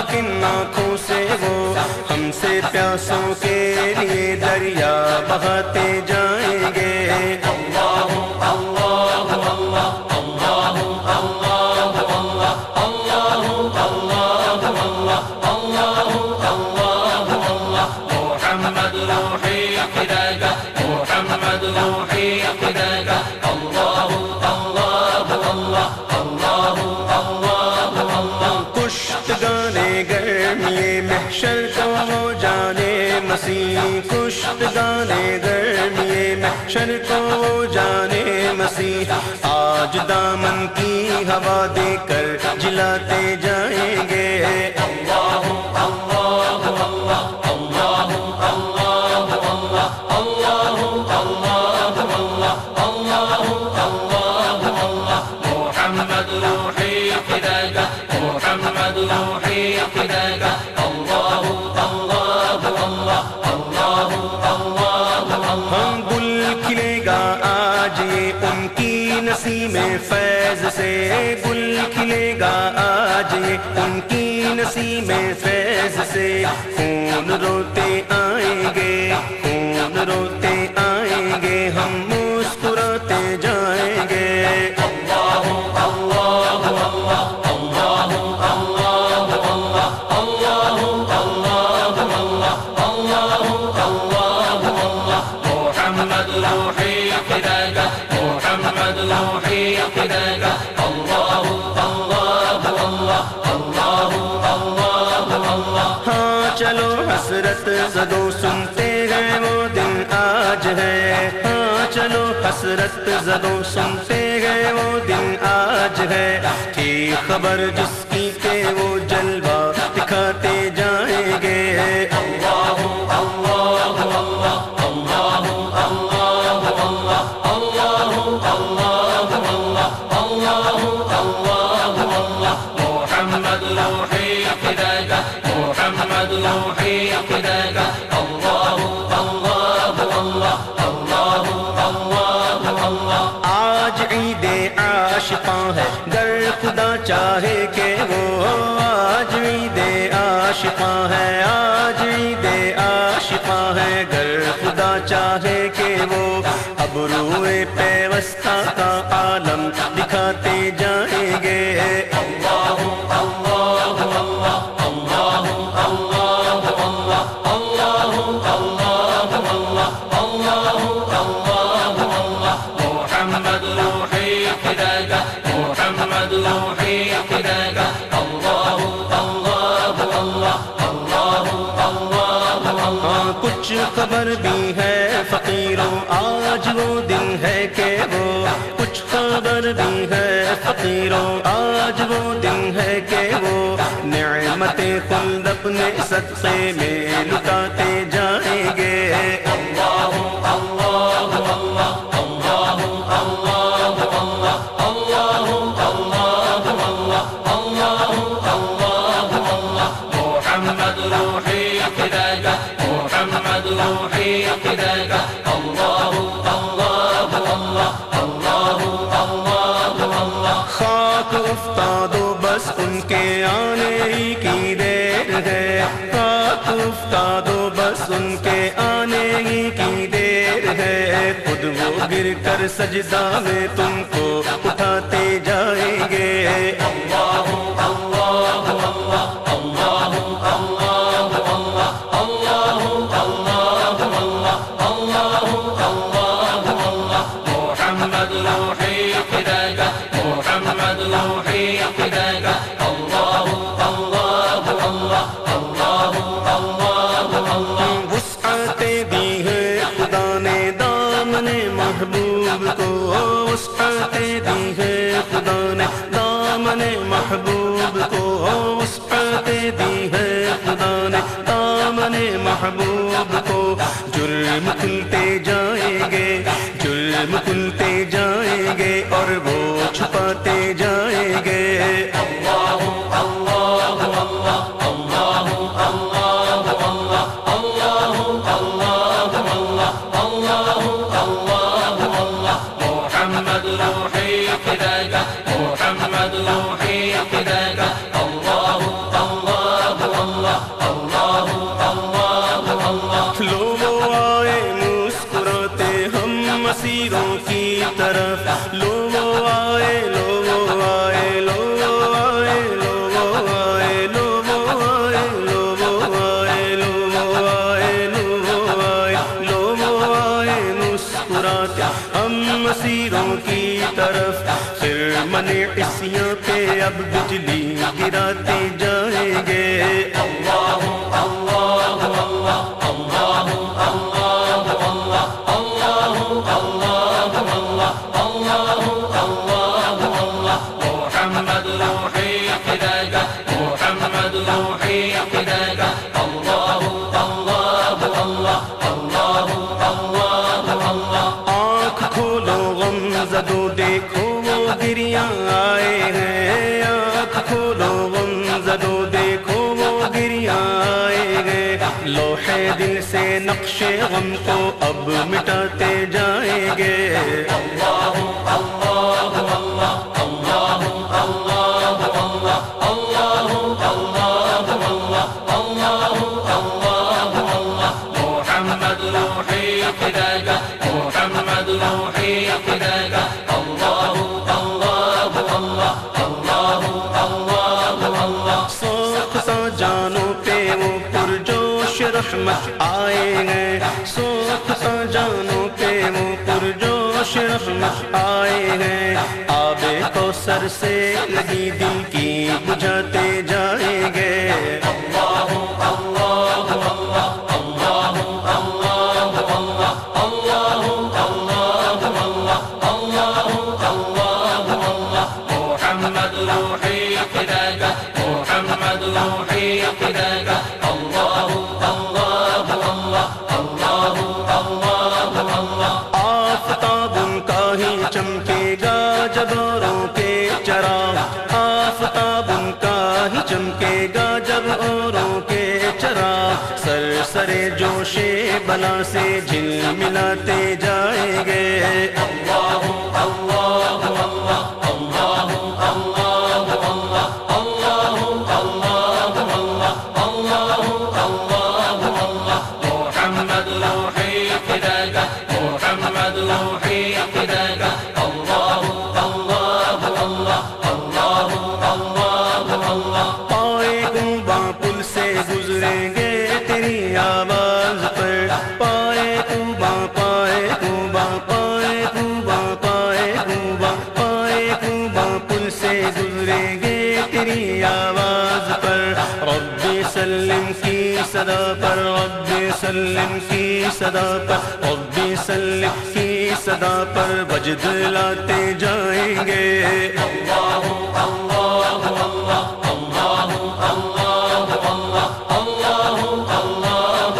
کن آنکھوں سے وہ ہم سے پیاسوں کے لیے دریا بہاتے جائیں گے اللہ اللہ اللہ اللہ اللہ اللہ اللہ اللہ اللہ اللہ محمد روحی فداک محمد روحی فداک اللہ اللہ اللہ اللہ اللہ کشتگانے گرمی محشر کو وہ جانے مسیح کشتگانے گرمی محشر کو وہ جانے مسیح آج دامن کی ہوا دے کر جلاتے جائیں گے اللہ اللہ اللہ اللہ اللہ اللہ اللہ اللہ اللہ اللہ محمد روحی فداک محمد روحی فداک اللہ اللہ اللہ اللہ اللہ ہم گل کھلے گا آج یہ ان کی نسیم فیض سے گل کھلے گا آج یہ ان کی نسیم فیض سے خون روتے آئیں گے خون روتے آئیں گے ہم مسکراتے جائیں گے اللہ اللہ اللہ اللہ اللہ اللہ اللہ اللہ اللہ اللہ محمد روحی فداک محمد روحی فداک اللہ اللہ اللہ اللہ اللہ ہاں چلو حسرت زدوں سنتے ہیں وہ دن آج ہے ہاں چلو حسرت زدوں سنتے ہیں وہ دن آج ہے تھی خبر جس کی کہ وہ جلوہ دکھاتے جائیں گے اللہ اللہ اللہ اللہ اللہ اللہ اللہ اللہ اللہ محمد روحی فداک محمد روحی فداک اللہ اللہ اللہ اللہ اللہ آج عید عاشقاں ہے گر خدا چاہے کہ وہ آج عید عاشقاں ہے آج عید عاشقاں ہے گر خدا چاہے کہ وہ اب روئے پیوستہ کا عالم دکھاتے جائیں گے اللہ اللہ اللہ اللہ اللہ اللہ اللہ اللہ اللہ محمد روحی فداک محمد روحی فداک اللہ اللہ اللہ اللہ اللہ کچھ خبر بھی ہے فقیروں آج وہ دن ہے کہ وہ کچھ خبر بھی ہے فقیروں آج وہ دن ہے کہ وہ نعمت خلد اپنے صدقے میں لٹاتے جائیں گے اللہ اللہ اللہ اللہ اللہ اللہ اللہ اللہ اللہ محمد روحی فداک محمد روحی فداک اللہ اللہ اللہ اللہ اللہ خاک افتادو بس ان کے آنے کی دیر ہے خاک افتادو بس ان کے آنے کی دیر ہے خود وہ گر کر سجدہ میں تم کو اٹھاتے جائیں گے اللہ اللہ اللہ اللہ اللہ اللہ اللہ اللہ اللہ محمد روحی فداک محمد روحی فداک اللہ اللہ اللہ اللہ اللہ وسعتیں دی ہے خدا نے دامن محبوب کو وسعتیں دی ہے خدا نے دامن محبوب کو وسعتیں دی ہے خدا نے دامن محبوب کو جرم کھلتے جائیں گے جرم کھلتے جائیں گے اور وہ چھپاتے جائیں گے اللہ اللہ اللہ اللہ اللہ اللہ اللہ اللہ اللہ اللہ محمد روحی فداک محمد روحی فداک اللہ اللہ لو وہ آئے مسکراتے ہم مسیروں کی طرف، لو وہ آئے، لو وہ آئے، لو وہ آئے، لو وہ آئے، لو وہ آئے، لو وہ آئے، لو وہ آئے، لو وہ آئے، لو وہ آئے مسکراتے ہم مسیروں کی طرف، پھر من عصیاں پہ اب بجلی گراتے جائیں گے۔ اللہ اللہ اللہ اللہ اللہ اللہ اللہ اللہ اللہ اللہ اللہ محمد روحی فداک، محمد روحی فداک، اللہ اللہ اللہ اللہ اللہ اللہ۔ آنکھ کھولو غم زدو دیکھو وہ گریاں آئے ہیں، آنکھ کھولو غم زدو دیکھو وہ گریاں آئے ہیں، لوح دل سے نقش غم کو اب مٹاتے جائیں گے۔ اللہ اللہ اللہ اللہ اللہ اللہ اللہ اللہ اللہ اللہ اللہ محمد روحی فداک، محمد روحی فداک، اللہ اللہ اللہ اللہ اللہ اللہ۔ سوختہ جانوں پہ وہ پرجوش رحمت آئے ہیں، سوختہ جانوں پہ وہ پرجوش رحمت آئے ہیں، آب کوثر سے لگی دل کی بجھاتے جائیں گے۔ اللہ اللہ اللہ اللہ اللہ اللہ اللہ اللہ اللہ اللہ اللہ محمد روحی فداک، محمد روحی فداک، اللہ اللہ اللہ اللہ اللہ اللہ۔ آفتاب ان کا ہی چمکے گا جب اوروں کے چراغ، آفتاب ان کا ہی چمکے گا جب اوروں کے چراغ، سر سرے جوش بلا سے جھل ملاتے جائیں گے۔ اللہ اللہ اللہ اللہ اللہ اللہ اللہ اللہ اللہ اللہ اللہ محمد روحی فداک، محمد روحی فداک، اللہ اللہ اللہ اللہ اللہ اللہ۔ پائے کوبا پل سے گزریں گے تیری آواز پر، پائے کوبا پائے کوبا پائے کوبا پائے کوبا پائے کوبا پل سے گزریں گے تیری آواز پر، رب سلم کی صدا پر، رب سلم کی صدا پر، رب سلم کی صدا پر وجد لاتے جائیں گے۔ اللہ اللہ اللہ اللہ اللہ اللہ اللہ اللہ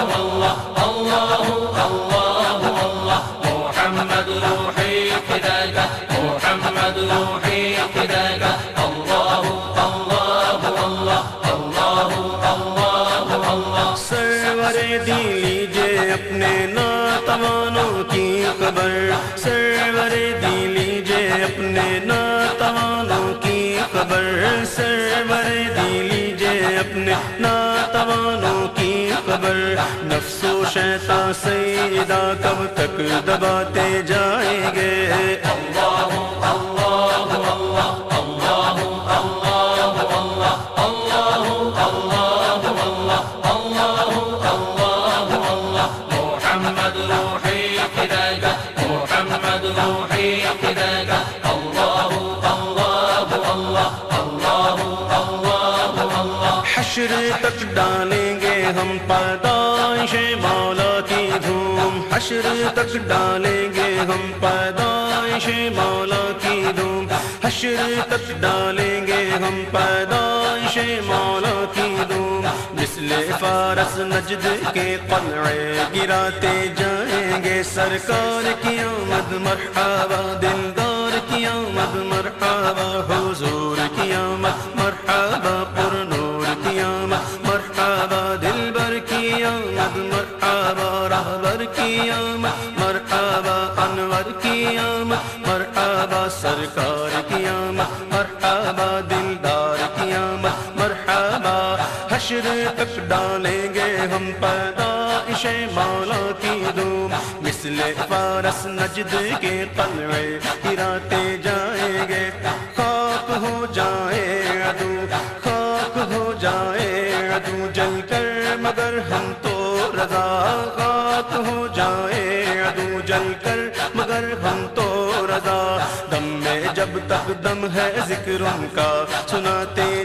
اللہ اللہ اللہ محمد روحی فداک، محمد روحی فداک، اللہ اللہ اللہ اللہ اللہ اللہ۔ سرور دی لیجے اپنے ناتوانوں کی خبر، سرور دی لیجے اپنے ناتوانوں کی خبر، سرور دی لیجے اپنے ناتوانوں کی خبر، نفس و شیطان سیدہ کب تک دباتے جائیں گے۔ اللہ اللہ اللہ اللہ اللہ اللہ اللہ اللہ اللہ اللہ اللہ محمد روحی فداک، محمد روحی فداک، اللہ اللہ اللہ اللہ اللہ اللہ۔ حشر تک ڈالیں گے ہم پیدائش مولا کی دھوم، حشر تک ڈالیں گے ہم پیدائش مولا کی دھوم، حشر تک ڈالیں گے ہم پیدائش مولا کی دھوم، مثل فارس نجد کے قلعے گراتے جائیں گے، سرکار کی آمد مرحبا، دلدار کی آمد مرحبا، حضور کی آمد مرحبا، پر نور کی آمد مرحبا، دلبر کی آمد مرحبا، راہبر کی آمد مرحبا، انور کی آمد مرحبا، سرکار کی آمد مرحبا، دلدار کی آمد مرحبا۔ حشر تک ڈالیں گے ہم پیدائش مولا کی دھوم، مثل فارس نجد کے قلعے گراتے جائیں گے، خاک ہو جائے عدو، خاک ہو جائے عدو جل کر مگر ہم تو رضا، خاک ہو جائے عدو جل کر مگر ہم تو رضا، دم میں جب تک دم ہے ذکر ان کا سناتے